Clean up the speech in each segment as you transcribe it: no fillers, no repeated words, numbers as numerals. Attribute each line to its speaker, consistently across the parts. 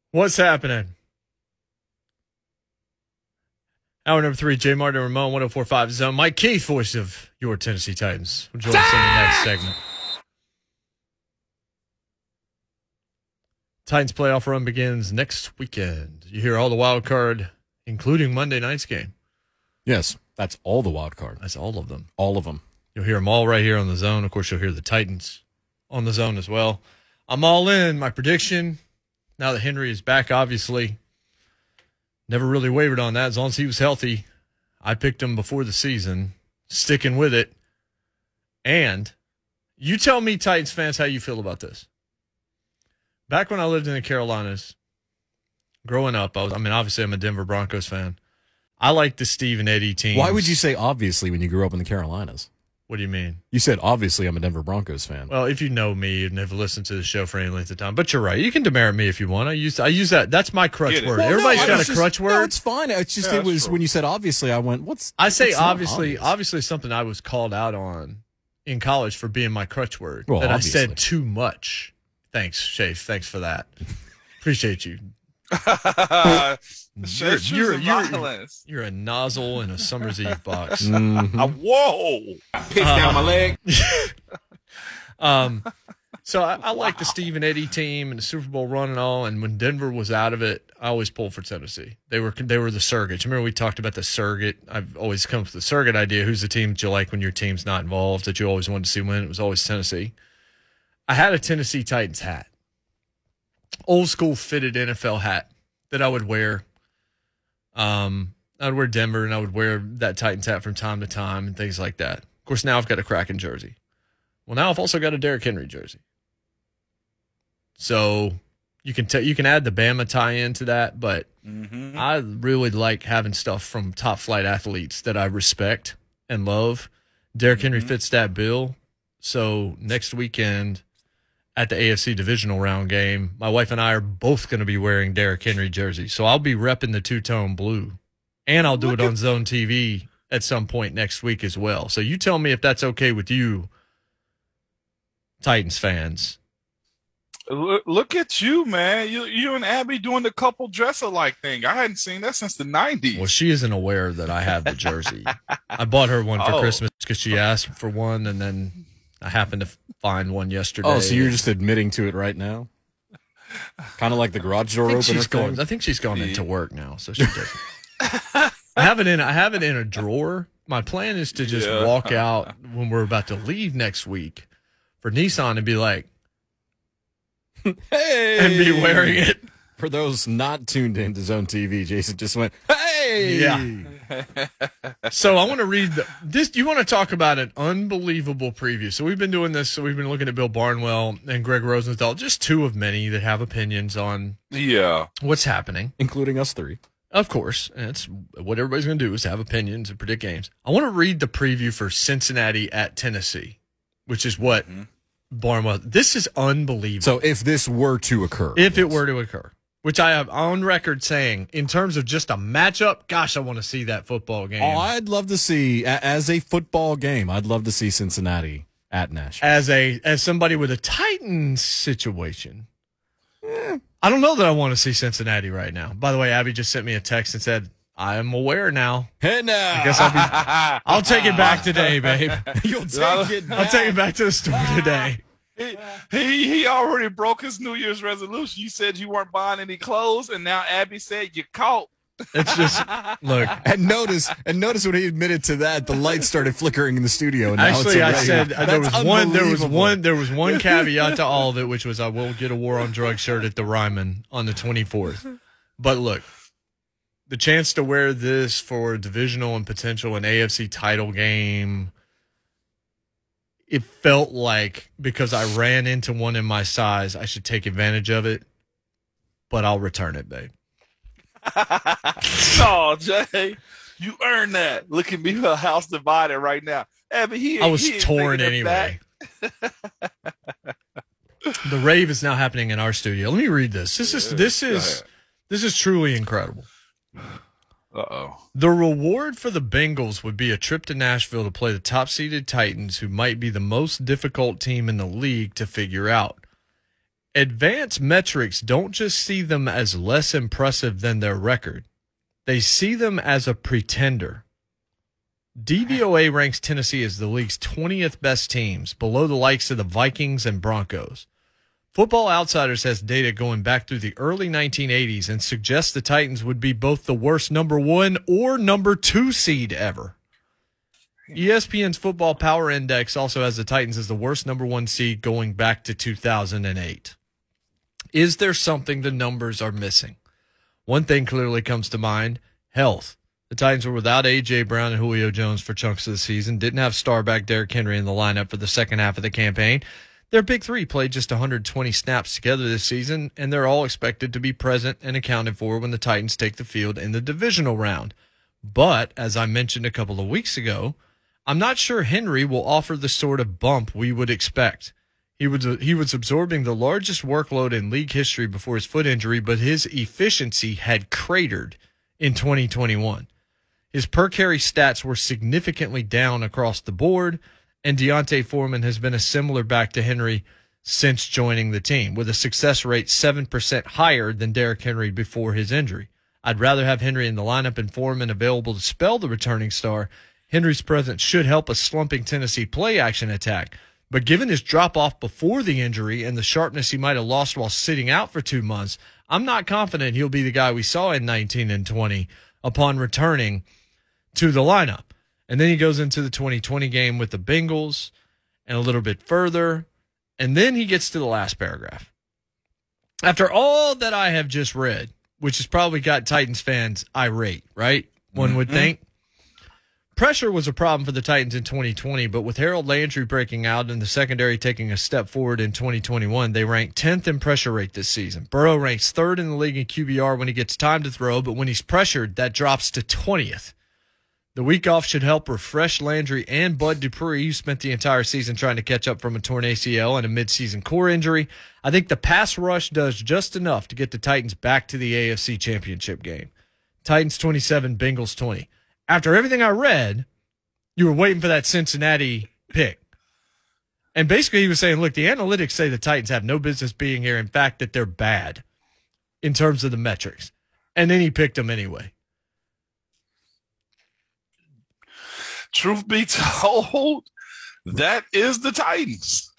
Speaker 1: What's happening? Hour number 3, J. Martin, Ramon, 104.5 Zone. Mike Keith, voice of your Tennessee Titans, will join us in the next segment. Titans playoff run begins next weekend. You hear all the wild card, including Monday night's game.
Speaker 2: Yes, that's all the wild card.
Speaker 1: That's all of them.
Speaker 2: All of them.
Speaker 1: You'll hear them all right here on the Zone. Of course, you'll hear the Titans on the Zone as well. I'm all in. My prediction, now that Henry is back, obviously, never really wavered on that. As long as he was healthy, I picked him before the season, sticking with it. And you tell me, Titans fans, how you feel about this. Back when I lived in the Carolinas, growing up, obviously I'm a Denver Broncos fan. I like the Steve and Eddie teams.
Speaker 2: Why would you say obviously when you grew up in the Carolinas?
Speaker 1: What do you mean?
Speaker 2: You said obviously I'm a Denver Broncos fan.
Speaker 1: Well, if you know me and have listened to the show for any length of time, but you're right. You can demerit me if you want. I use that. That's my crutch word.
Speaker 2: Well,
Speaker 1: Everybody's got a crutch word.
Speaker 2: No, it's fine. It's just it was
Speaker 3: true.
Speaker 2: when you said obviously, I went,
Speaker 1: obviously. Obviously, something I was called out on in college for being my crutch word.
Speaker 2: Well,
Speaker 1: that
Speaker 2: obviously.
Speaker 1: I said too much. Thanks, Shafe. Thanks for that. Appreciate you. You're a nozzle in a Summer's Eve box.
Speaker 3: Whoa! Pick down my leg.
Speaker 1: So I like the Steve and Eddie team and the Super Bowl run and all. And when Denver was out of it, I always pulled for Tennessee. They were the surrogates. Remember we talked about the surrogate? I've always come up with the surrogate idea. Who's the team that you like when your team's not involved that you always wanted to see win? It was always Tennessee. I had a Tennessee Titans hat. Old school fitted NFL hat that I would wear. I would wear Denver and I would wear that Titans hat from time to time and things like that. Of course, now I've got a Kraken jersey. Well, now I've also got a Derrick Henry jersey. So you can add the Bama tie-in to that, but I really like having stuff from top flight athletes that I respect and love. Derrick Henry fits that bill. So next weekend at the AFC divisional round game, my wife and I are both going to be wearing Derrick Henry jerseys. So I'll be repping the two-tone blue, and I'll do it on Zone TV at some point next week as well. So you tell me if that's okay with you, Titans fans.
Speaker 3: Look at you, man. You and Abby doing the couple dress-alike thing. I hadn't seen that since the 90s.
Speaker 1: Well, she isn't aware that I have the jersey. I bought her one for Christmas because she asked for one, and then I happened to find one yesterday.
Speaker 2: Oh, so you're just admitting to it right now? Kind of like the garage door opener thing?
Speaker 1: I think she's going into work now, so she doesn't. I have it in a drawer. My plan is to just walk out when we're about to leave next week for Nissan and be like,
Speaker 2: hey!
Speaker 1: And be wearing it.
Speaker 2: For those not tuned into Zone TV, Jason just went, hey!
Speaker 1: Yeah. So I want to read this. You want to talk about an unbelievable preview. So we've been doing this. So we've been looking at Bill Barnwell and Greg Rosenthal, just two of many that have opinions on what's happening.
Speaker 2: Including us three.
Speaker 1: Of course. And it's what everybody's going to do is have opinions and predict games. I want to read the preview for Cincinnati at Tennessee, which is what Barnwell. This is unbelievable.
Speaker 2: So if this were to occur.
Speaker 1: If it were to occur. Which I have on record saying, in terms of just a matchup, gosh, I want to see that football game.
Speaker 2: Oh, I'd love to see, as a football game, I'd love to see Cincinnati at Nashville.
Speaker 1: As somebody with a Titans situation, I don't know that I want to see Cincinnati right now. By the way, Abby just sent me a text and said, I am aware now.
Speaker 2: Hey, now.
Speaker 1: I guess I'll take it back today, babe.
Speaker 2: You'll take it back.
Speaker 1: I'll take it back to the store today.
Speaker 3: He already broke his New Year's resolution. You said you weren't buying any clothes, and now Abby said you're caught.
Speaker 1: It's just look.
Speaker 2: And notice when he admitted to that, the lights started flickering in the studio. And
Speaker 1: actually, I said there was one
Speaker 2: That's
Speaker 1: caveat to all of it, which was I will get a War on Drugs shirt at the Ryman on the 24th. But look, the chance to wear this for a divisional and potential an AFC title game. It felt like because I ran into one in my size, I should take advantage of it, but I'll return it, babe.
Speaker 3: No, Jay, you earned that. Look at me, her house divided right now. Abby,
Speaker 1: I was torn anyway. The rave is now happening in our studio. Let me read this. This is truly incredible.
Speaker 3: Uh-oh.
Speaker 1: The reward for the Bengals would be a trip to Nashville to play the top-seeded Titans, who might be the most difficult team in the league to figure out. advanced metrics don't just see them as less impressive than their record. They see them as a pretender. DVOA ranks Tennessee as the league's 20th best teams, below the likes of the Vikings and Broncos. Football Outsiders has data going back through the early 1980s and suggests the Titans would be both the worst number 1 or number 2 seed ever. ESPN's Football Power Index also has the Titans as the worst number 1 seed going back to 2008. Is there something the numbers are missing? One thing clearly comes to mind: health. The Titans were without A.J. Brown and Julio Jones for chunks of the season, didn't have star back Derrick Henry in the lineup for the second half of the campaign. Their big three played just 120 snaps together this season, and they're all expected to be present and accounted for when the Titans take the field in the divisional round. But, as I mentioned a couple of weeks ago, I'm not sure Henry will offer the sort of bump we would expect. He was absorbing the largest workload in league history before his foot injury, but his efficiency had cratered in 2021. His per-carry stats were significantly down across the board, and D'Onta Foreman has been a similar back to Henry since joining the team, with a success rate 7% higher than Derrick Henry before his injury. I'd rather have Henry in the lineup and Foreman available to spell the returning star. Henry's presence should help a slumping Tennessee play-action attack, but given his drop-off before the injury and the sharpness he might have lost while sitting out for 2 months, I'm not confident he'll be the guy we saw in 19 and 20 upon returning to the lineup. And then he goes into the 2020 game with the Bengals and a little bit further, and then he gets to the last paragraph. After all that I have just read, which has probably got Titans fans irate, right? One would think. Pressure was a problem for the Titans in 2020, but with Harold Landry breaking out and the secondary taking a step forward in 2021, they ranked 10th in pressure rate this season. Burrow ranks 3rd in the league in QBR when he gets time to throw, but when he's pressured, that drops to 20th. The week off should help refresh Landry and Bud Dupree, who spent the entire season trying to catch up from a torn ACL and a midseason core injury. I think the pass rush does just enough to get the Titans back to the AFC Championship game. Titans 27, Bengals 20. After everything I read, you were waiting for that Cincinnati pick. And basically he was saying, look, the analytics say the Titans have no business being here. In fact, that they're bad in terms of the metrics. And then he picked them anyway.
Speaker 3: Truth be told, that is the Titans.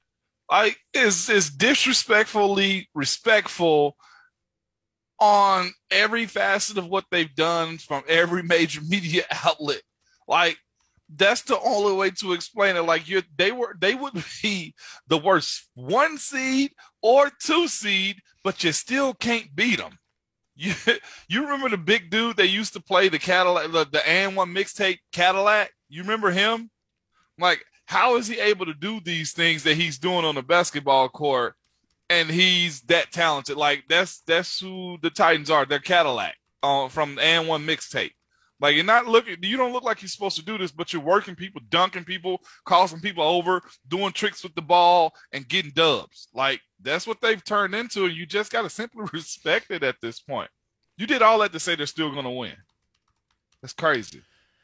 Speaker 3: Is disrespectfully respectful on every facet of what they've done from every major media outlet. Like, that's the only way to explain it. Like, they would be the worst 1 seed or 2 seed, but you still can't beat them. You remember the big dude that used to play the Cadillac, the And One mixtape Cadillac? You remember him? Like, how is he able to do these things that he's doing on the basketball court, and he's that talented? Like, that's who the Titans are. They're Cadillac from the And One mixtape. Like, you don't look like you're supposed to do this, but you're working people, dunking people, crossing people over, doing tricks with the ball, and getting dubs. Like, that's what they've turned into, and you just got to simply respect it at this point. You did all that to say they're still going to win. That's crazy.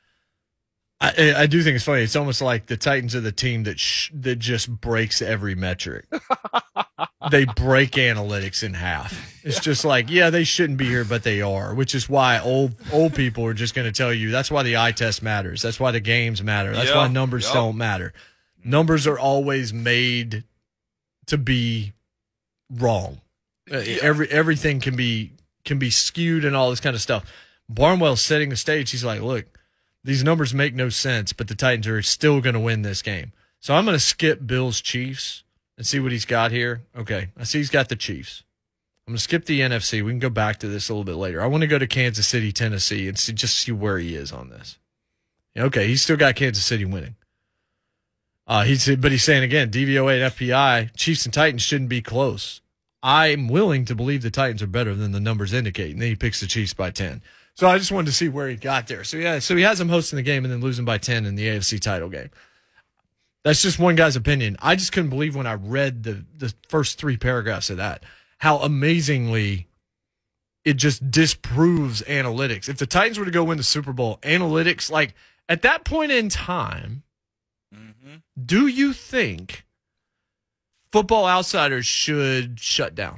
Speaker 1: I do think it's funny. It's almost like the Titans are the team that just breaks every metric. They break analytics in half. It's just like, yeah, they shouldn't be here, but they are, which is why old people are just going to tell you that's why the eye test matters. That's why the games matter. That's why numbers don't matter. Numbers are always made to be wrong. Everything can be skewed and all this kind of stuff. Barnwell's setting the stage. He's like, look, these numbers make no sense, but the Titans are still going to win this game. So I'm going to skip Bills Chiefs and see what he's got here. Okay, I see he's got the Chiefs. I'm going to skip the NFC. We can go back to this a little bit later. I want to go to Kansas City, Tennessee, and see where he is on this. Okay, he's still got Kansas City winning. But he's saying again, DVOA and FPI, Chiefs and Titans shouldn't be close. I'm willing to believe the Titans are better than the numbers indicate, and then he picks the Chiefs by 10. So I just wanted to see where he got there. So he has them hosting the game and then losing by 10 in the AFC title game. That's just one guy's opinion. I just couldn't believe when I read the first 3 paragraphs of that, how amazingly it just disproves analytics. If the Titans were to go win the Super Bowl, analytics, like at that point in time, do you think Football Outsiders should shut down.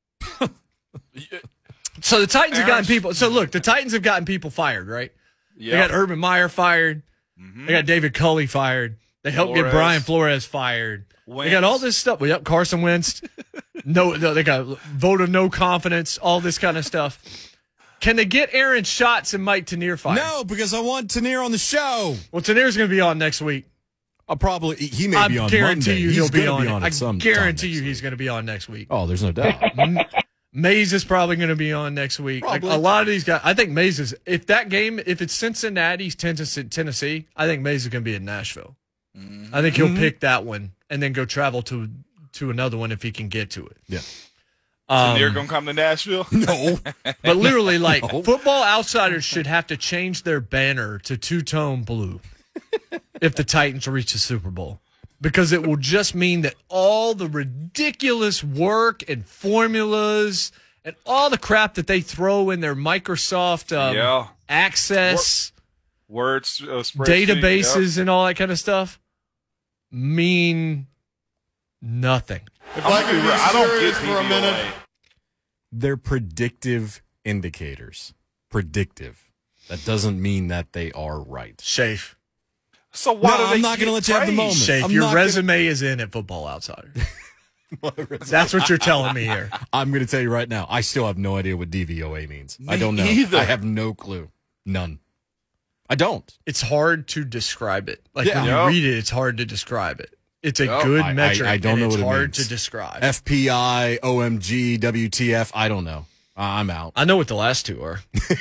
Speaker 1: So the Titans have gotten people. So look, the Titans have gotten people fired, right?
Speaker 3: Yeah.
Speaker 1: They got Urban Meyer fired. They got David Culley fired. They helped get Brian Flores fired.
Speaker 3: Wentz.
Speaker 1: They got all this stuff. Well, yep, Carson Wentz. No, they got vote of no confidence. All this kind of stuff. Can they get Aaron Schatz and Mike Tanier fired?
Speaker 2: No, because I want Tanier on the show.
Speaker 1: Well, Tanier's going to be on next week.
Speaker 2: He may be on Monday.
Speaker 1: He'll be on.
Speaker 2: I
Speaker 1: guarantee you he's going to be on next week.
Speaker 2: Oh, there's no doubt.
Speaker 1: Mays is probably going to be on next week. Like a lot of these guys, I think Mays is. If it's Cincinnati, Tennessee, I think Mays is going to be in Nashville. I think he'll pick that one and then go travel to another one if he can get to it.
Speaker 2: Yeah.
Speaker 3: Tanier gonna come to Nashville?
Speaker 2: No.
Speaker 1: But literally, Football Outsiders should have to change their banner to two-tone blue if the Titans reach the Super Bowl. Because it will just mean that all the ridiculous work and formulas and all the crap that they throw in their Microsoft Access
Speaker 3: words,
Speaker 1: databases and all that kind of stuff mean nothing.
Speaker 3: I don't get for a minute.
Speaker 2: They're predictive indicators. Predictive. That doesn't mean that they are right.
Speaker 1: Shafe.
Speaker 3: So why do they
Speaker 2: I'm not going to let you have the moment.
Speaker 1: Shafe, your resume is in at Football Outsider. That's what you're telling me here.
Speaker 2: I'm going to tell you right now, I still have no idea what DVOA means. I don't know.
Speaker 3: Either.
Speaker 2: I have no clue. None. I don't.
Speaker 1: It's hard to describe it. Like when you read it, it's hard to describe it. It's a good metric.
Speaker 2: I don't know what it means.
Speaker 1: It's hard to describe.
Speaker 2: FPI, OMG, WTF. I don't know. I'm out.
Speaker 1: I know what the last two are.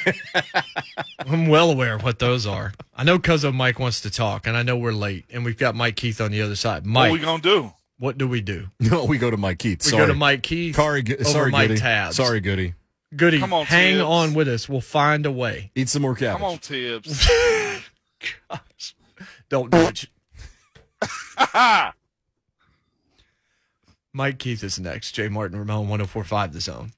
Speaker 1: I'm well aware of what those are. I know Cuzzo Mike wants to talk, and I know we're late, and we've got Mike Keith on the other side. Mike,
Speaker 3: what we gonna do?
Speaker 1: What do we do?
Speaker 2: No, we go to Mike Keith.
Speaker 1: We go to Mike Keith.
Speaker 2: Sorry,
Speaker 1: Mike
Speaker 2: Goody.
Speaker 1: Tabs.
Speaker 2: Sorry, Goody.
Speaker 1: Goody,
Speaker 3: Come on,
Speaker 1: hang
Speaker 3: Tibbs.
Speaker 1: on with us. We'll find a way.
Speaker 2: Eat some more cabbage.
Speaker 3: Come on, Tibbs.
Speaker 1: Gosh. Don't do it. Mike Keith is next. Jay Martin, Ramon, 104.5 The Zone.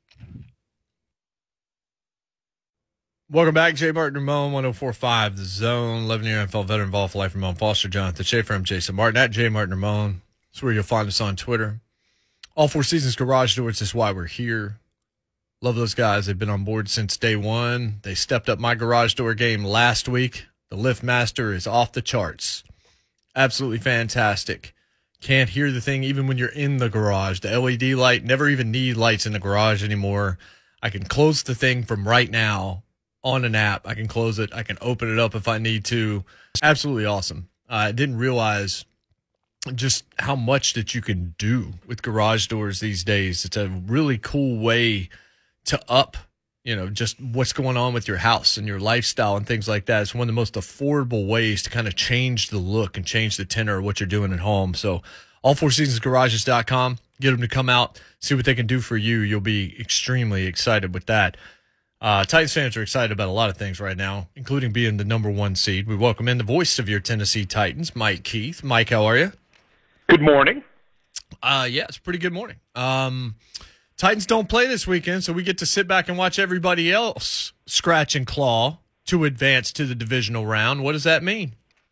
Speaker 1: Welcome back, Jay Martin, Ramon, 104.5 The Zone. 11-year NFL veteran involved for life, Ramon Foster, Jonathan Schaefer. I'm Jason Martin at Jay Martin Ramon. That's where you'll find us on Twitter. All Four Seasons Garage Doors is why we're here. Love those guys. They've been on board since day one. They stepped up my garage door game last week. The Lift Master is off the charts. Absolutely fantastic. Can't hear the thing even when you're in the garage. The LED light, never even need lights in the garage anymore. I can close the thing from right now on an app. I can close it. I can open it up if I need to. Absolutely awesome. I didn't realize just how much that you can do with garage doors these days. It's a really cool way to up, just what's going on with your house and your lifestyle and things like that. It's one of the most affordable ways to kind of change the look and change the tenor of what you're doing at home. So allfourseasonsgarages.com, get them to come out, see what they can do for you. You'll be extremely excited with that. Titans fans are excited about a lot of things right now, including being the number one seed. We welcome in the voice of your Tennessee Titans, Mike Keith. Mike, how are you?
Speaker 4: Good morning.
Speaker 1: Yeah, it's a pretty good morning. Titans don't play this weekend, so we get to sit back and watch everybody else scratch and claw to advance to the divisional round. What does that mean?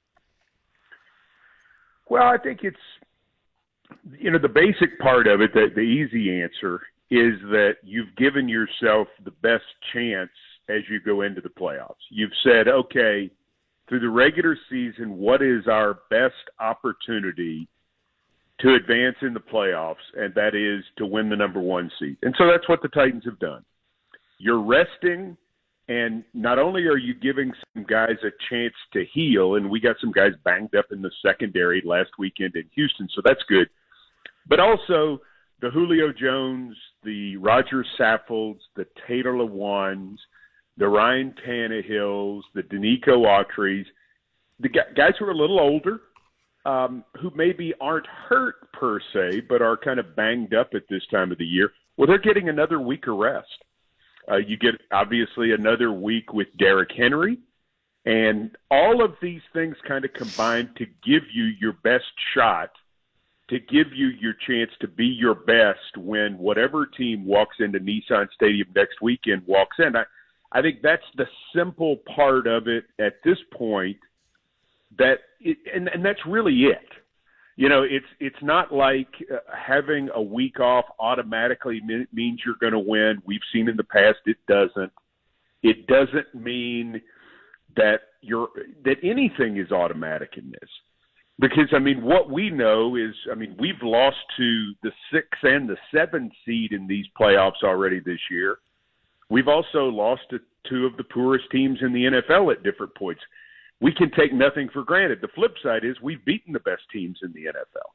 Speaker 4: Well, I think it's, the basic part of it, the easy answer is that you've given yourself the best chance as you go into the playoffs. You've said, okay, through the regular season, what is our best opportunity to advance in the playoffs, and that is to win the number one seed. And so that's what the Titans have done. You're resting, and not only are you giving some guys a chance to heal, and we got some guys banged up in the secondary last weekend in Houston, so that's good, but also the Julio Jones, the Roger Saffolds, the Taylor Lewans, the Ryan Tannehills, the Danico Autry's, the guys who are a little older, who maybe aren't hurt per se, but are kind of banged up at this time of the year, well, they're getting another week of rest. You get, obviously, another week with Derrick Henry, and all of these things kind of combine to give you your best shot, to give you your chance to be your best when whatever team walks into Nissan Stadium next weekend walks in. I think that's the simple part of it at this point, and that's really it. It's not like having a week off automatically means you're going to win. We've seen in the past it doesn't. It doesn't mean that anything is automatic in this. Because, what we know is, we've lost to the 6 and the 7 seed in these playoffs already this year. We've also lost to 2 of the poorest teams in the NFL at different points. We can take nothing for granted. The flip side is we've beaten the best teams in the NFL.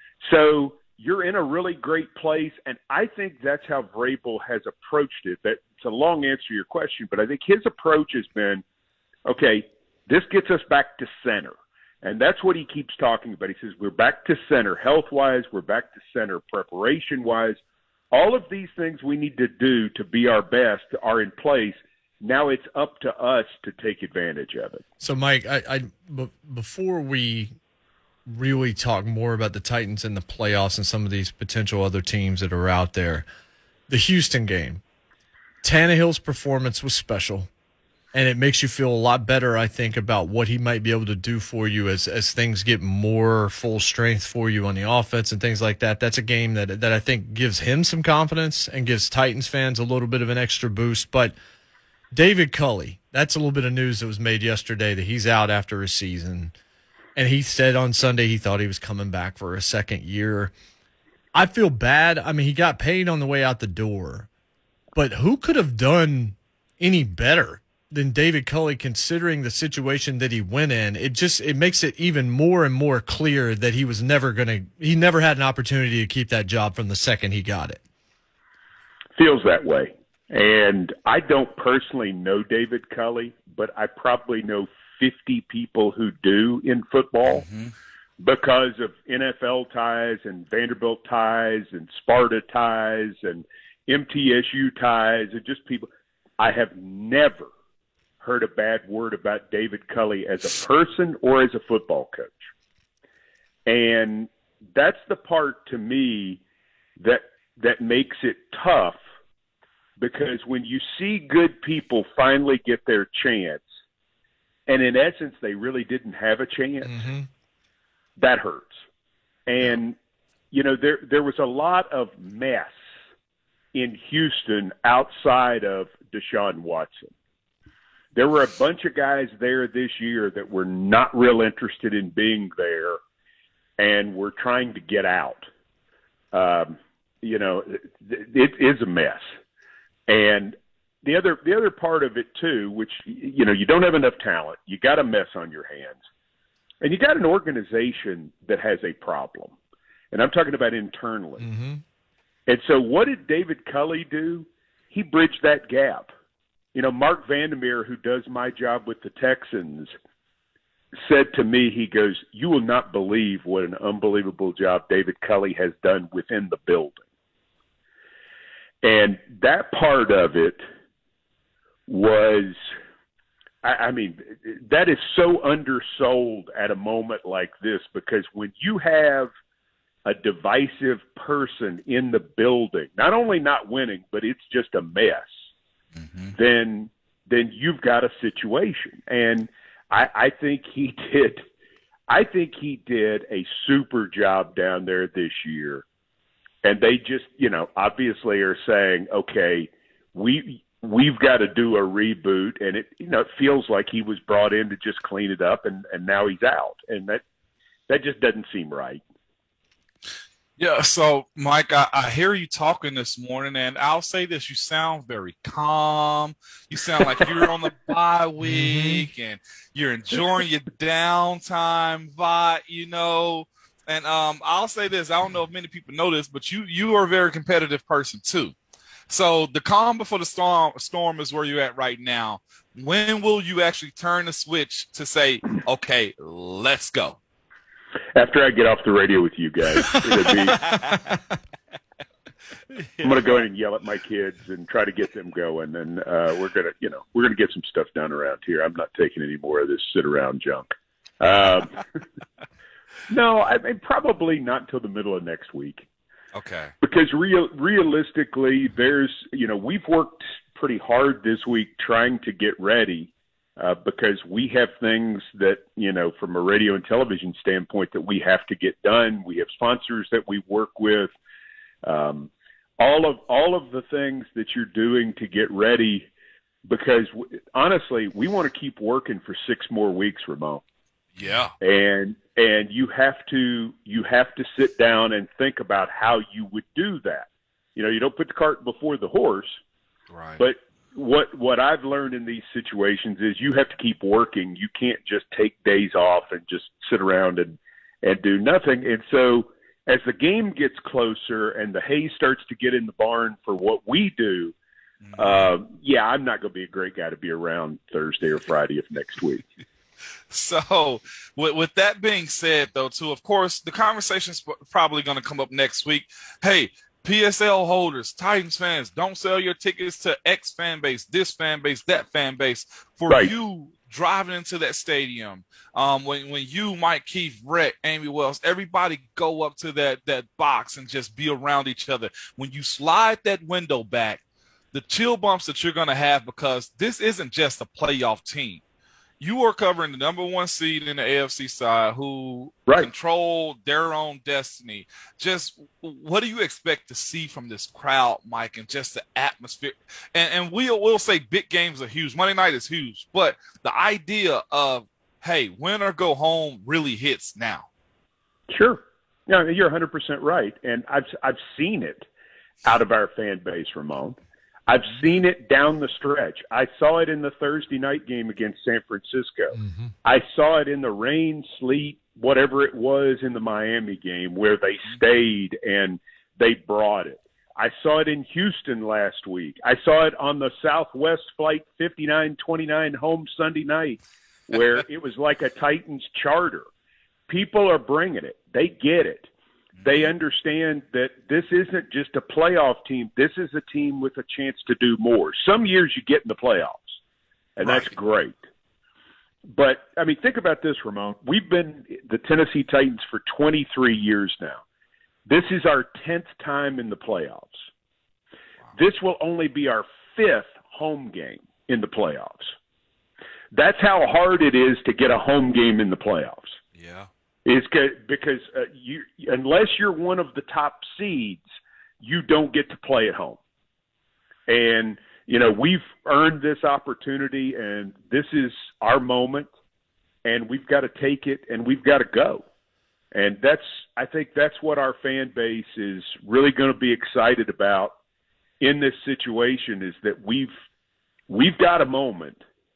Speaker 4: So you're in a really great place, and I think that's how Vrabel has approached it. It's a long answer to your question, but I think his approach has been, okay, this gets us back to center. And that's what he keeps talking about. He says, we're back to center health-wise. We're back to center preparation-wise. All of these things we need to do to be our best are in place. Now it's up to us to take advantage of it.
Speaker 1: So, Mike, before we really talk more about the Titans and the playoffs and some of these potential other teams that are out there, the Houston game, Tannehill's performance was special. And it makes you feel a lot better, I think, about what he might be able to do for you as things get more full strength for you on the offense and things like that. That's a game that I think gives him some confidence and gives Titans fans a little bit of an extra boost. But David Culley, that's a little bit of news that was made yesterday that he's out after a season. And he said on Sunday he thought he was coming back for a second year. I feel bad. He got paid on the way out the door. But who could have done any better than David Culley, considering the situation that he went in? It makes it even more and more clear that he never had an opportunity to keep that job from the second he got it.
Speaker 4: Feels that way. And I don't personally know David Culley, but I probably know 50 people who do in football because of NFL ties and Vanderbilt ties and Sparta ties and MTSU ties and just people. I have never heard a bad word about David Culley as a person or as a football coach. And that's the part to me that makes it tough, because when you see good people finally get their chance, and in essence they really didn't have a chance, that hurts. And, there was a lot of mess in Houston outside of Deshaun Watson. There were a bunch of guys there this year that were not real interested in being there and were trying to get out. It is a mess. And the other part of it too, which, you don't have enough talent. You got a mess on your hands. And you got an organization that has a problem. And I'm talking about internally. And so what did David Culley do? He bridged that gap. Mark Vandermeer, who does my job with the Texans, said to me, he goes, you will not believe what an unbelievable job David Culley has done within the building. And that part of it was, that is so undersold at a moment like this, because when you have a divisive person in the building, not only not winning, but it's just a mess, then you've got a situation. And I think he did a super job down there this year. And they just, obviously are saying, okay, we've got to do a reboot. And it feels like he was brought in to just clean it up, and now he's out. And that just doesn't seem right.
Speaker 3: Yeah, so, Mike, I hear you talking this morning, and I'll say this. You sound very calm. You sound like you're on the bye week, and you're enjoying your downtime vibe, And I'll say this. I don't know if many people know this, but you are a very competitive person, too. So the calm before the storm is where you're at right now. When will you actually turn the switch to say, okay, let's go?
Speaker 4: After I get off the radio with you guys, I'm going to go in and yell at my kids and try to get them going. And we're going to get some stuff done around here. I'm not taking any more of this sit around junk. No, probably not until the middle of next week.
Speaker 3: Okay.
Speaker 4: Because realistically, we've worked pretty hard this week trying to get ready. because we have things that, from a radio and television standpoint that we have to get done. We have sponsors that we work with. All of the things that you're doing to get ready, because honestly, we want to keep working for 6 more weeks, Ramon.
Speaker 3: Yeah.
Speaker 4: And you have to sit down and think about how you would do that. You don't put the cart before the horse.
Speaker 3: Right.
Speaker 4: But what I've learned in these situations is you have to keep working. You can't just take days off and just sit around and do nothing. And so as the game gets closer and the hay starts to get in the barn for what we do, I'm not going to be a great guy to be around Thursday or Friday of next week.
Speaker 3: So with that being said, though, too, of course, the conversation's probably going to come up next week. Hey, PSL holders, Titans fans, don't sell your tickets to X fan base, this fan base, that fan base. For you driving into that stadium, when you, Mike Keith, Rhett, Amy Wells, everybody go up to that box and just be around each other. When you slide that window back, the chill bumps that you're going to have, because this isn't just a playoff team. You are covering the number 1 seed in the AFC side who control their own destiny. Just what do you expect to see from this crowd, Mike, and just the atmosphere? And we'll say big games are huge. Monday night is huge. But the idea of, hey, win or go home really hits now.
Speaker 4: Sure. Yeah, you're 100% right. And I've seen it out of our fan base, Ramon. I've seen it down the stretch. I saw it in the Thursday night game against San Francisco. Mm-hmm. I saw it in the rain, sleet, whatever it was in the Miami game where they stayed and they brought it. I saw it in Houston last week. I saw it on the Southwest Flight 5929 home Sunday night where it was like a Titans charter. People are bringing it. They get it. They understand that this isn't just a playoff team. This is a team with a chance to do more. Some years you get in the playoffs, and that's great. But, I mean, think about this, Ramon. We've been the Tennessee Titans for 23 years now. This is our 10th time in the playoffs. This will only be our 5th home game in the playoffs. That's how hard it is to get a home game in the playoffs.
Speaker 3: Yeah.
Speaker 4: Is because unless you're one of the top seeds, you don't get to play at home. And, we've earned this opportunity, and this is our moment, and we've got to take it, and we've got to go. And I think that's what our fan base is really going to be excited about in this situation, is that we've got a moment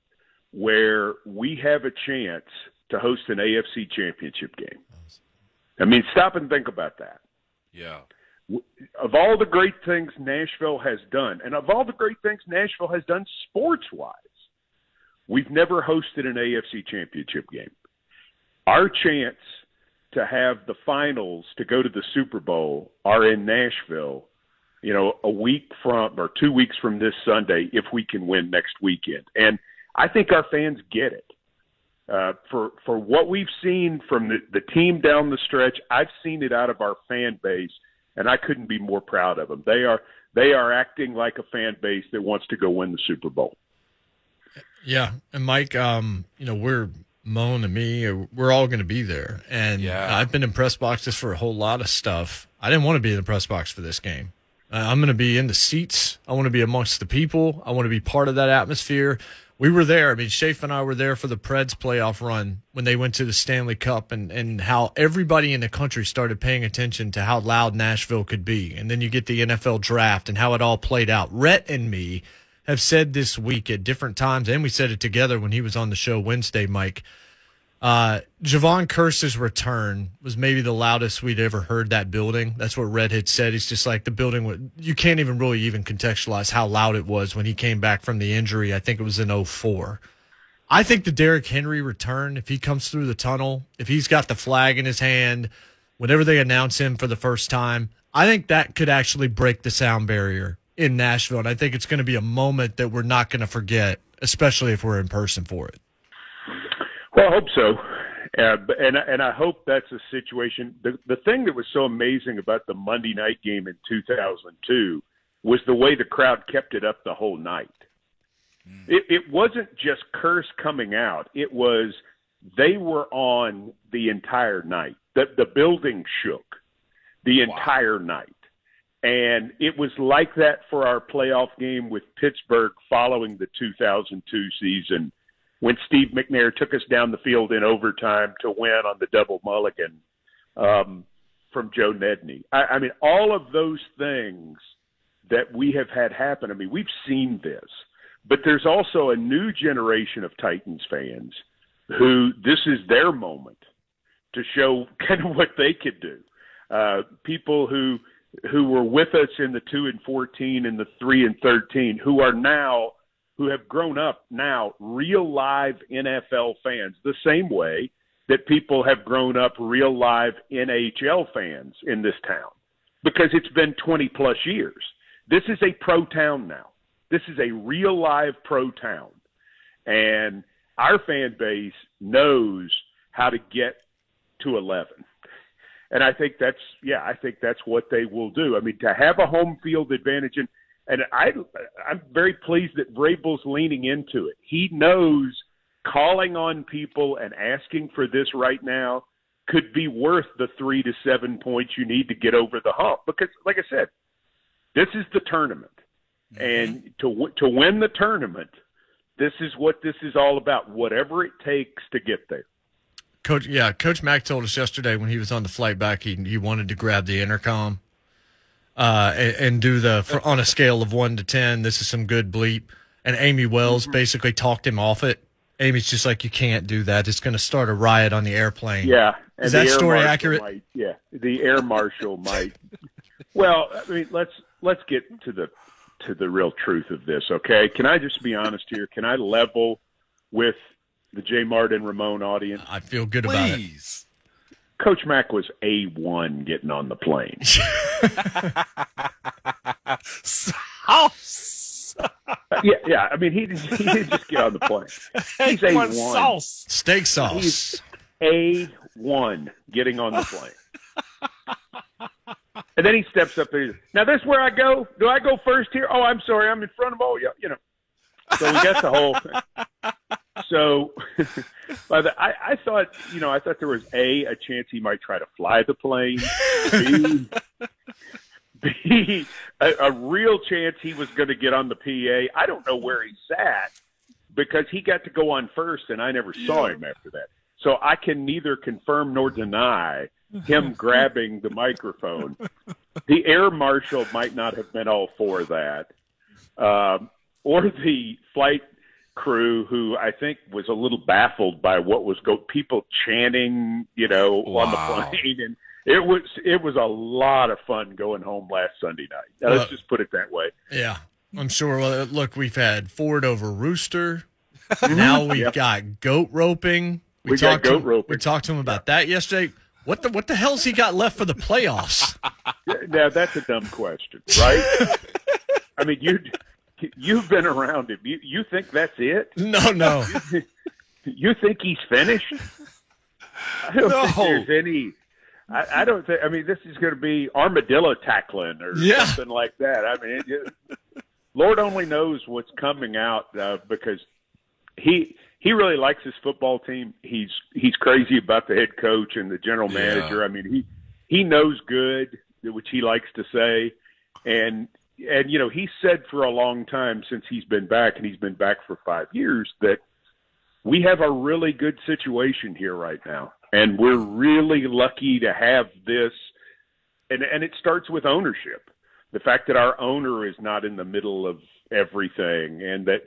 Speaker 4: where we have a chance to host an AFC championship game. I mean, stop and think about that.
Speaker 3: Yeah.
Speaker 4: Of all the great things Nashville has done, and of all the great things Nashville has done sports-wise, we've never hosted an AFC championship game. Our chance to have the finals to go to the Super Bowl are in Nashville, a week from or 2 weeks from this Sunday, if we can win next weekend. And I think our fans get it. For what we've seen from the team down the stretch, I've seen it out of our fan base, and I couldn't be more proud of them. They are acting like a fan base that wants to go win the Super Bowl.
Speaker 1: Yeah, and Mike, we're Moan and me, we're all going to be there, and I've been in press boxes for a whole lot of stuff. I didn't want to be in the press box for this game. I'm going to be in the seats. I want to be amongst the people. I want to be part of that atmosphere. We were there. I mean, Shafe and I were there for the Preds playoff run when they went to the Stanley Cup, and how everybody in the country started paying attention to how loud Nashville could be. And then you get the NFL draft and how it all played out. Rhett and me have said this week at different times, and we said it together when he was on the show Wednesday, Mike. Javon Curse's return was maybe the loudest we'd ever heard that building. That's what Red had said. It's just like the building, you can't even really even contextualize how loud it was when he came back from the injury. I think it was in 2004. I think the Derrick Henry return, if he comes through the tunnel, if he's got the flag in his hand, whenever they announce him for the first time, I think that could actually break the sound barrier in Nashville. And I think it's going to be a moment that we're not going to forget, especially if we're in person for it.
Speaker 4: Well, I hope so. And I hope that's a situation. The thing that was so amazing about the Monday night game in 2002 was the way the crowd kept it up the whole night. It wasn't just Curse coming out. It was they were on the entire night. The building shook the entire night. And it was like that for our playoff game with Pittsburgh following the 2002 season when Steve McNair took us down the field in overtime to win on the double mulligan from Joe Nedney. I mean, all of those things that we have had happen, I mean, we've seen this. But there's also a new generation of Titans fans who this is their moment to show kind of what they could do. People who were with us in the 2-14 and the 3-13, who have grown up now, real live NFL fans, the same way that people have grown up real live NHL fans in this town, because it's been 20 plus years. This is a pro town now. This is a real live pro town. And our fan base knows how to get to 11. And I think that's what they will do. I mean, to have a home field advantage, and I'm very pleased that Vrabel's leaning into it. He knows calling on people and asking for this right now could be worth the 3 to 7 points you need to get over the hump. Because, like I said, this is the tournament. And to win the tournament, this is what this is all about, whatever it takes to get there.
Speaker 1: Coach Mack told us yesterday when he was on the flight back, he wanted to grab the intercom and do on a scale of 1 to 10, this is some good bleep. And Amy Wells basically talked him off it. Amy's just like, you can't do that. It's going to start a riot on the airplane.
Speaker 4: Yeah.
Speaker 1: Is that story accurate?
Speaker 4: The air marshal might. Well, I mean, let's get to the real truth of this, okay? Can I just be honest here? Can I level with the J. Martin Ramon audience?
Speaker 1: I feel good about it.
Speaker 4: Coach Mack was A1 getting on the plane.
Speaker 3: Sauce.
Speaker 4: Yeah. I mean, he didn't just get on the plane. He's A1.
Speaker 3: Sauce.
Speaker 1: Steak sauce.
Speaker 4: He's A1 getting on the plane. And then he steps up there. Now, this is where I go. Do I go first here? Oh, I'm sorry. I'm in front of all you know. So we got the whole thing. So I thought there was a chance he might try to fly the plane. B, a real chance he was going to get on the PA. I don't know where he sat because he got to go on first, and I never saw him after that. So I can neither confirm nor deny him grabbing the microphone. The air marshal might not have been all for that. Or the flight crew, who I think was a little baffled by what was people chanting, on the plane. And it was a lot of fun going home last Sunday night. Now, let's just put it that way.
Speaker 1: Yeah, I'm sure. Well, look, we've had Ford over Rooster. Now we've got goat roping. We talked to him about that yesterday. What the hell's he got left for the playoffs?
Speaker 4: Now, that's a dumb question, right? I mean, you've been around him. You think that's it?
Speaker 1: No.
Speaker 4: You think he's finished? I don't think there's any. I don't think. I mean, this is going to be armadillo tackling or something like that. I mean, Lord only knows what's coming out because he really likes his football team. He's crazy about the head coach and the general manager. I mean, he knows good, which he likes to say, and he said for a long time since he's been back, and he's been back for 5 years, that we have a really good situation here right now. And we're really lucky to have this. And it starts with ownership. The fact that our owner is not in the middle of everything, and that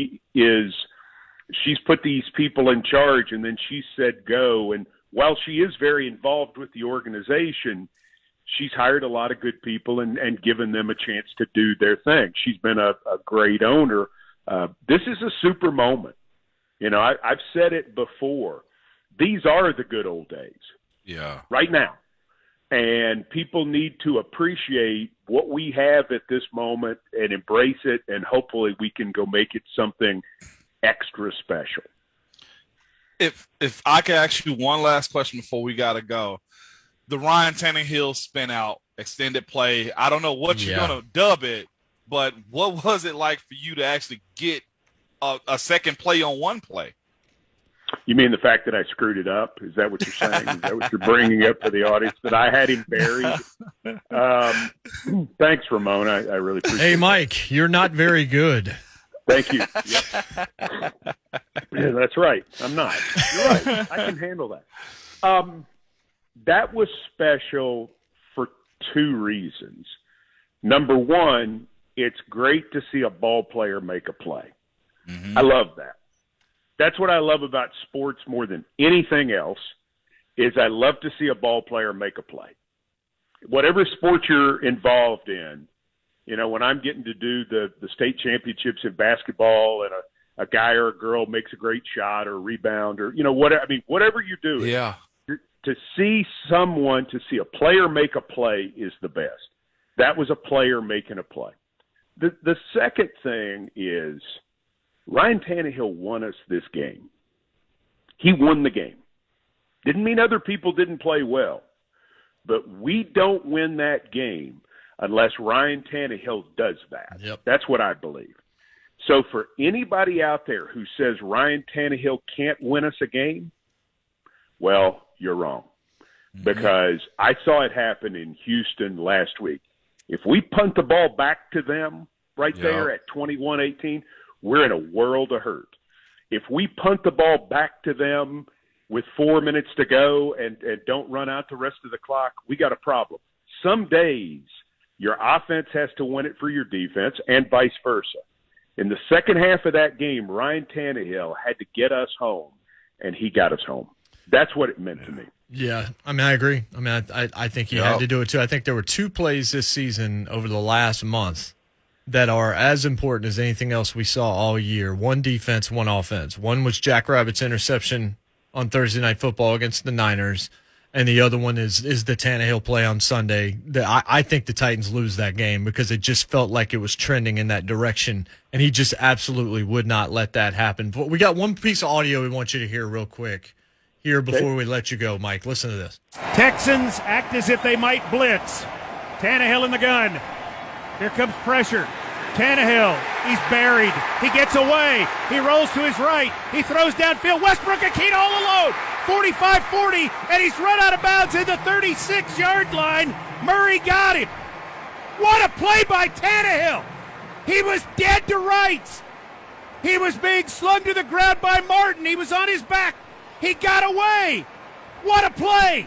Speaker 4: she's put these people in charge, and then she said go. And while she is very involved with the organization, she's hired a lot of good people and given them a chance to do their thing. She's been a great owner. This is a super moment. I've said it before. These are the good old days.
Speaker 3: Yeah.
Speaker 4: Right now. And people need to appreciate what we have at this moment and embrace it, and hopefully we can go make it something extra special.
Speaker 3: If I could ask you one last question before we got to go. The Ryan Tannehill spin out, extended play, I don't know what you're going to dub it, but what was it like for you to actually get a second play on one play.
Speaker 4: You mean the fact that I screwed it up? Is that what you're saying? Is that what you're bringing up for the audience, that I had him buried? Thanks, Ramon. I really appreciate it.
Speaker 1: Hey, Mike, you're not very good.
Speaker 4: Thank you. Yeah, that's right. I'm not. You're right. I can handle that. That was special for two reasons. Number one, it's great to see a ball player make a play. Mm-hmm. I love that. That's what I love about sports more than anything else, is I love to see a ball player make a play. Whatever sport you're involved in, you know, when I'm getting to do the state championships in basketball and a guy or a girl makes a great shot or a rebound or, you know, whatever you do,
Speaker 3: Yeah.
Speaker 4: to see a player make a play is the best. That was a player making a play. The second thing is Ryan Tannehill won us this game. He won the game. Didn't mean other people didn't play well, but we don't win that game unless Ryan Tannehill does that.
Speaker 1: Yep.
Speaker 4: That's what I believe. So for anybody out there who says Ryan Tannehill can't win us a game, well, you're wrong. Mm-hmm. Because I saw it happen in Houston last week. If we punt the ball back to them right there at 21-18, we're in a world of hurt. If we punt the ball back to them with 4 minutes to go and don't run out the rest of the clock, we got a problem. Some days your offense has to win it for your defense and vice versa. In the second half of that game, Ryan Tannehill had to get us home, and he got us home. That's what it meant to me.
Speaker 1: Yeah, I mean, I agree. I mean, I think he had to do it too. I think there were two plays this season over the last month that are as important as anything else we saw all year. One defense, one offense. One was Jack Rabbit's interception on Thursday Night Football against the Niners, and the other one is the Tannehill play on Sunday. I think the Titans lose that game because it just felt like it was trending in that direction, and he just absolutely would not let that happen. But we got one piece of audio we want you to hear real quick here before we let you go, Mike. Listen to this.
Speaker 5: Texans act as if they might blitz. Tannehill in the gun. Here comes pressure. Tannehill, he's buried. He gets away. He rolls to his right. He throws downfield. Westbrook and Keene all alone. 45-40, and he's run out of bounds at the 36-yard line. Murray got him. What a play by Tannehill. He was dead to rights. He was being slung to the ground by Martin. He was on his back. He got away. What a play.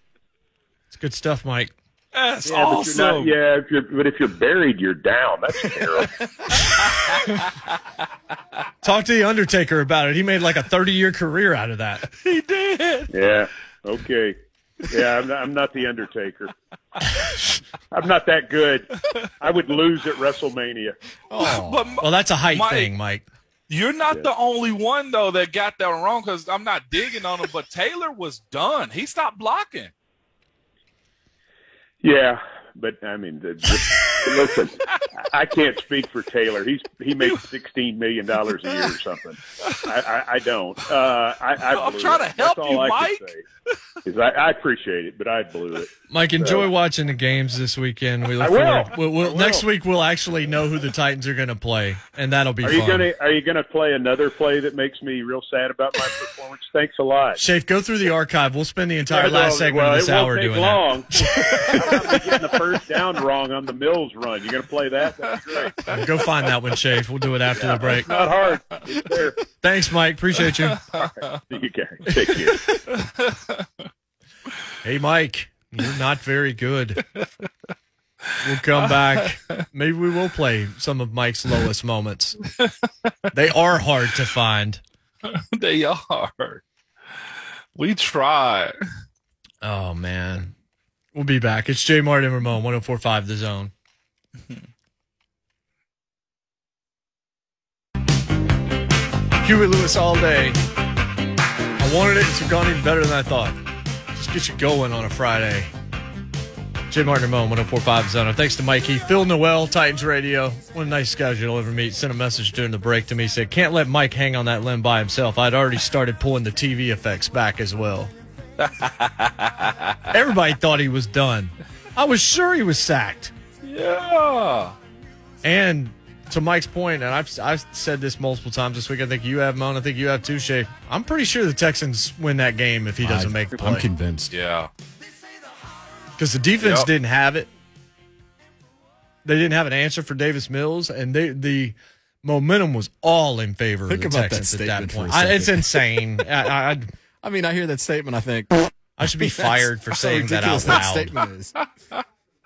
Speaker 1: It's good stuff, Mike.
Speaker 3: That's
Speaker 4: Yeah,
Speaker 3: awesome.
Speaker 4: but if you're buried, you're down. That's terrible.
Speaker 1: Talk to The Undertaker about it. He made like a 30-year career out of that.
Speaker 3: He did.
Speaker 4: Yeah. Okay. Yeah, I'm not the Undertaker. I'm not that good. I would lose at WrestleMania.
Speaker 1: Oh.
Speaker 3: But,
Speaker 1: Well, that's a height
Speaker 3: Mike,
Speaker 1: thing, Mike.
Speaker 3: You're not the only one, though, that got that wrong, because I'm not digging on him, but Taylor was done. He stopped blocking.
Speaker 4: Yeah, but I mean, listen, I can't speak for Taylor. He makes $16 million a year or something. I don't.
Speaker 3: I'm trying to help you, Mike.
Speaker 4: I appreciate it, but I blew it.
Speaker 1: Mike, enjoy watching the games this weekend. We look
Speaker 4: I will.
Speaker 1: forward. We'll next week we'll actually know who the Titans are going to play, and that'll be fun.
Speaker 4: Are you gonna play another play that makes me real sad about my performance? Thanks a lot.
Speaker 1: Shafe, go through the archive. We'll spend the entire last segment of this hour doing
Speaker 4: that. I'm not getting the first down wrong on the Mills run. You gonna play that? That's great.
Speaker 1: that. Go find that one, Shafe. We'll do it after the break.
Speaker 4: Not hard. It's there.
Speaker 1: Thanks, Mike. Appreciate you.
Speaker 4: See you guys. Take care.
Speaker 1: Hey, Mike, you're not very good. We'll come back. Maybe we will play some of Mike's lowest moments. They are hard to find.
Speaker 3: They are. We try.
Speaker 1: Oh, man. We'll be back. It's J. Martin and Ramon, 104.5 The Zone. Huey Lewis all day. I wanted it. It's gone even better than I thought. Just get you going on a Friday. J. Martin and Ramon, 104.5 The Zone. Thanks to Mikey. Phil Noel, Titans Radio. One of the nicest guys you'll ever meet. Sent a message during the break to me. Said, can't let Mike hang on that limb by himself. I'd already started pulling the TV effects back as well. Everybody thought he was done. I was sure he was sacked.
Speaker 3: Yeah.
Speaker 1: And to Mike's point, and I've said this multiple times this week. I think you have, Moan. I think you have too, Shay. I'm pretty sure the Texans win that game if he doesn't make the play.
Speaker 2: I'm convinced.
Speaker 3: Yeah.
Speaker 1: Because the defense
Speaker 3: Yep.
Speaker 1: didn't have it. They didn't have an answer for Davis Mills, and the momentum was all in favor
Speaker 2: Think
Speaker 1: of the
Speaker 2: about that
Speaker 1: Texans at that
Speaker 2: statement for a
Speaker 1: point.
Speaker 2: second.
Speaker 1: It's insane.
Speaker 2: I mean, I hear that statement. I think
Speaker 1: I should be fired for
Speaker 2: that's how
Speaker 1: saying that out
Speaker 2: ridiculous that
Speaker 1: loud.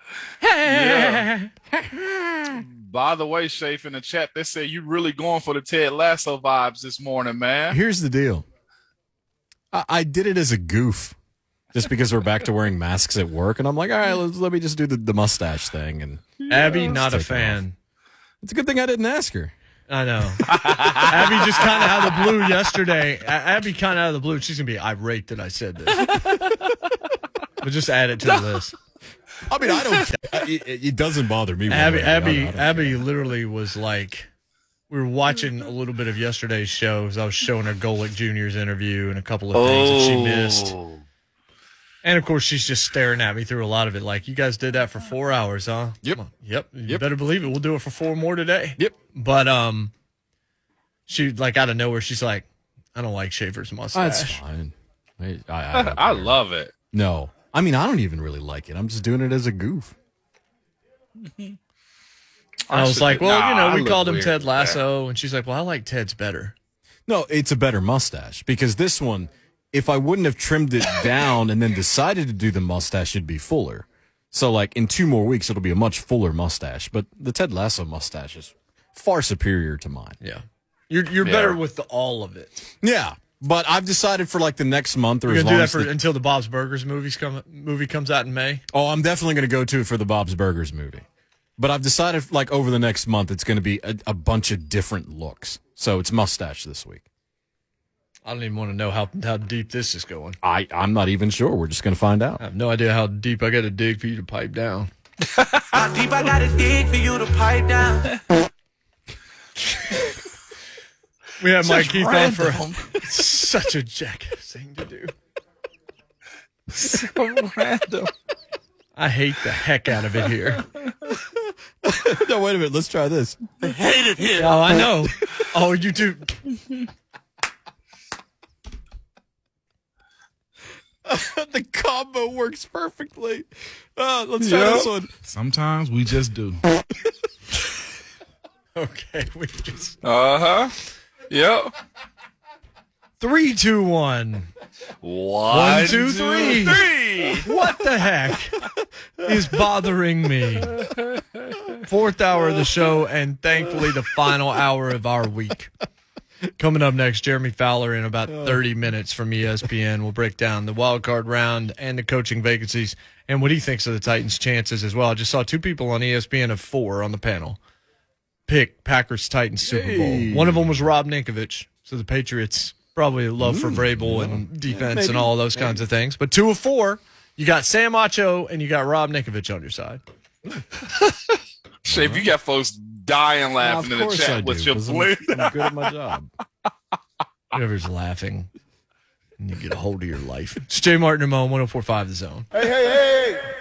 Speaker 2: statement is.
Speaker 3: By the way, Shafe, in the chat, they say you really going for the Ted Lasso vibes this morning, man.
Speaker 2: Here's the deal. I did it as a goof, just because we're back to wearing masks at work, and I'm like, all right, let me just do the mustache thing. And
Speaker 1: Abby, not a
Speaker 2: Take it
Speaker 1: fan.
Speaker 2: it's a good thing I didn't ask her.
Speaker 1: I know. Abby just kind of out of the blue yesterday. Abby kind of out of the blue. She's going to be irate that I said this. But just add it to the list.
Speaker 2: I mean, I don't. It doesn't bother me.
Speaker 1: Abby literally was like, we were watching a little bit of yesterday's show as I was showing her Golick Jr.'s interview and a couple of things that she missed. And of course, she's just staring at me through a lot of it. Like, you guys did that for 4 hours, huh?
Speaker 2: Yep.
Speaker 1: Come on. Yep. You
Speaker 2: Yep.
Speaker 1: better believe it. We'll do it for 4 more today.
Speaker 2: Yep.
Speaker 1: But she like out of nowhere, she's like, I don't like Schaefer's mustache.
Speaker 2: That's fine. I
Speaker 3: I love it.
Speaker 2: No, I mean, I don't even really like it. I'm just doing it as a goof.
Speaker 1: I was like, well,
Speaker 3: I
Speaker 1: we
Speaker 3: look
Speaker 1: called him
Speaker 3: weird.
Speaker 1: Ted Lasso, and she's like, well, I like Ted's better.
Speaker 2: No, it's a better mustache because this one, if I wouldn't have trimmed it down and then decided to do the mustache, it'd be fuller. So, like, in 2 more weeks, it'll be a much fuller mustache. But the Ted Lasso mustache is far superior to mine.
Speaker 1: Yeah. You're better with all of it.
Speaker 2: Yeah, but I've decided for, like, the next month or
Speaker 1: You're
Speaker 2: as
Speaker 1: going to
Speaker 2: long
Speaker 1: do that
Speaker 2: as
Speaker 1: until the Bob's Burgers movie comes out in May?
Speaker 2: Oh, I'm definitely going to go to it for the Bob's Burgers movie. But I've decided, like, over the next month, it's going to be a bunch of different looks. So it's mustache this week.
Speaker 1: I don't even want to know how deep this is going.
Speaker 2: I'm not even sure. We're just going to find out.
Speaker 1: I have no idea how deep I got to dig for you to pipe down.
Speaker 6: How deep I gotta dig for you to pipe down?
Speaker 1: We have Mike
Speaker 3: Such
Speaker 1: Keith on
Speaker 3: random.
Speaker 1: for such a jackass thing to do.
Speaker 3: So random.
Speaker 1: I hate the heck out of it here.
Speaker 2: No, wait a minute. Let's try this.
Speaker 6: Hate it here.
Speaker 1: Oh, I know. Oh, you do.
Speaker 2: The combo works perfectly. Let's try this one.
Speaker 7: Sometimes we just do.
Speaker 1: Okay, we just
Speaker 3: Uh-huh. Yep.
Speaker 1: 3, 2, 1. 1, 2, 3. What the heck is bothering me? 4th hour of the show, and thankfully the final hour of our week. Coming up next, Jeremy Fowler in about 30 minutes from ESPN. We'll break down the wild card round and the coaching vacancies and what he thinks of the Titans' chances as well. I just saw 2 people on ESPN of 4 on the panel pick Packers-Titans Super Bowl. One of them was Rob Ninkovich, so the Patriots probably love for Vrabel and defense and all those kinds of things. But 2 of 4, you got Sam Acho and you got Rob Ninkovich on your side.
Speaker 3: Shape, you got folks dying laughing in the chat with your blue.
Speaker 2: I'm good at my job.
Speaker 1: Whoever's laughing, and you get a hold of your life. It's Jay Martin and Mo, 104.5 The Zone.
Speaker 8: Hey,